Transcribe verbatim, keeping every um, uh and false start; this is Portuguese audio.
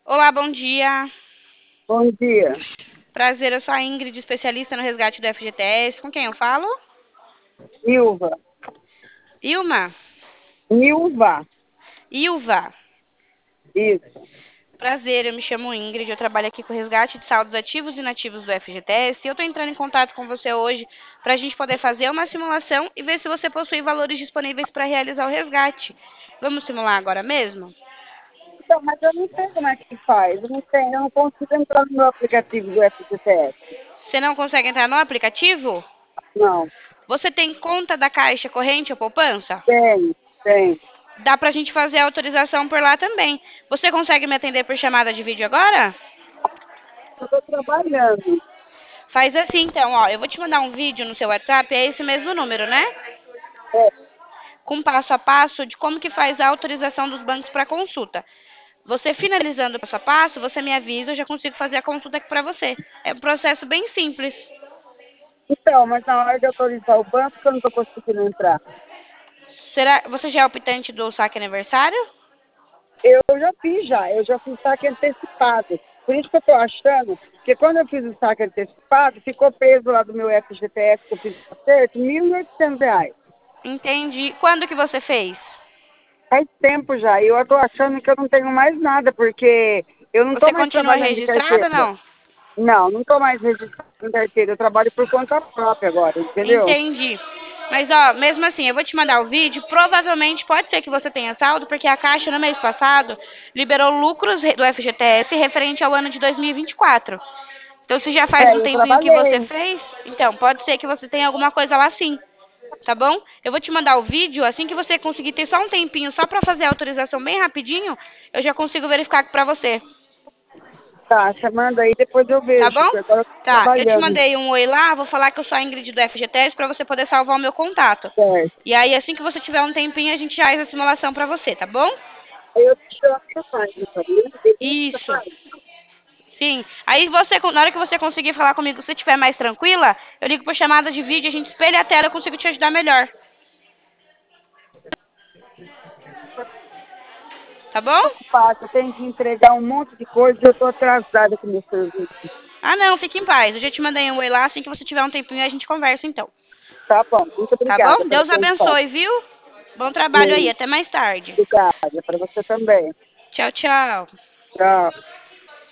Olá, bom dia. Bom dia. Prazer, eu sou a Ingrid, especialista no resgate do F G T S. Com quem eu falo? Ilva. Ilma? Ilva. Ilva. Isso. Prazer, eu me chamo Ingrid, eu trabalho aqui com o resgate de saldos ativos e inativos do F G T S e eu estou entrando em contato com você hoje para a gente poder fazer uma simulação e ver se você possui valores disponíveis para realizar o resgate. Vamos simular agora mesmo? Então, mas eu não sei como é que faz. Eu não sei, eu não consigo entrar no meu aplicativo do F G T S. Você não consegue entrar no aplicativo? Não. Você tem conta da Caixa Corrente ou Poupança? Tem, tem. Dá pra gente fazer a autorização por lá também. Você consegue me atender por chamada de vídeo agora? Eu estou trabalhando. Faz assim então, ó, eu vou te mandar um vídeo no seu WhatsApp, é esse mesmo número, né? É, Com passo a passo de como que faz a autorização dos bancos para consulta. Você finalizando o passo a passo, você me avisa, eu já consigo fazer a consulta aqui para você. É um processo bem simples. então, mas na hora de autorizar o banco, que eu não estou conseguindo entrar. Será, você já é optante do saque aniversário? Eu já fiz já, eu já fiz saque antecipado. Por isso que eu estou achando que quando eu fiz o saque antecipado, ficou preso lá do meu F G T S que eu fiz o acerto, mil e oitocentos reais. Entendi. Quando que você fez? Faz tempo já. E eu estou achando que eu não tenho mais nada, porque eu não estou Você mais continua trabalhando de registrada ou carteira. não? Não, não estou mais registrada em carteira. Eu trabalho por conta própria agora, entendeu? Entendi. Mas, ó, mesmo assim, eu vou te mandar o vídeo. Provavelmente pode ser que você tenha saldo, porque a Caixa, no mês passado, liberou lucros do F G T S referente ao ano de dois mil e vinte e quatro. Então, se já faz É, um eu tempinho que você trabalhei. fez, então, pode ser que você tenha alguma coisa lá sim, tá bom? Eu vou te mandar o vídeo, assim que você conseguir ter só um tempinho só pra fazer a autorização bem rapidinho, eu já consigo verificar aqui pra você, Tá, você manda aí, depois eu tá vejo, bom? porque agora eu estou Tá, eu te trabalhando. mandei um oi lá, vou falar que eu sou a Ingrid do F G T S pra você poder salvar o meu contato. Certo. E aí, assim que você tiver um tempinho, a gente já faz a simulação pra você, tá bom? Aí eu te chamo essa página, tá vendo? Beleza, Isso. pai? Sim. Aí você, na hora que você conseguir falar comigo, se estiver mais tranquila, eu ligo por chamada de vídeo, a gente espelha a tela, eu consigo te ajudar melhor. Tá bom? Ocupada, eu tenho que entregar um monte de coisa e eu estou atrasada com o meu serviço. Ah, não, fique em paz. Eu já te mandei um oi lá, assim que você tiver um tempinho, a gente conversa então. Tá bom, muito Tá obrigada bom? pela Deus atenção. abençoe, viu? Bom trabalho aí, Bem, até mais tarde. obrigada, para você também. Tchau, tchau. Tchau.